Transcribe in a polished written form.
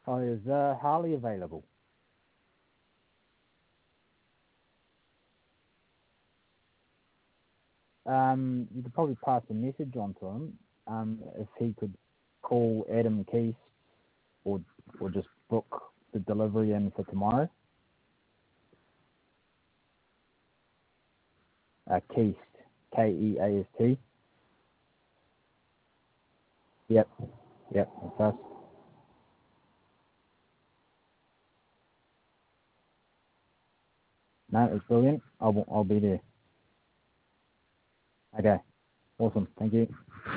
Oh, is Harley available? You could probably pass a message on to him. If he could call Adam Keith or just book the delivery in for tomorrow. Keast, Keast. Yep, that's us. No, it's brilliant. I'll be there. Okay, awesome. Thank you.